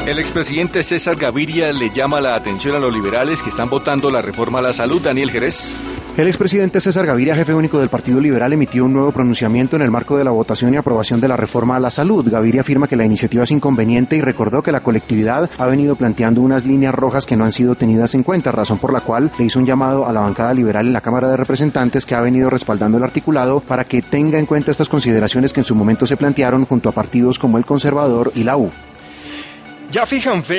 El expresidente César Gaviria le llama la atención a los liberales que están votando la reforma a la salud. Daniel Jerez. El expresidente César Gaviria, jefe único del Partido Liberal, emitió un nuevo pronunciamiento en el marco de la votación y aprobación de la reforma a la salud. Gaviria afirma que la iniciativa es inconveniente y recordó que la colectividad ha venido planteando unas líneas rojas que no han sido tenidas en cuenta, razón por la cual le hizo un llamado a la bancada liberal en la Cámara de Representantes, que ha venido respaldando el articulado, para que tenga en cuenta estas consideraciones que en su momento se plantearon junto a partidos como el Conservador y la U. Ya fijan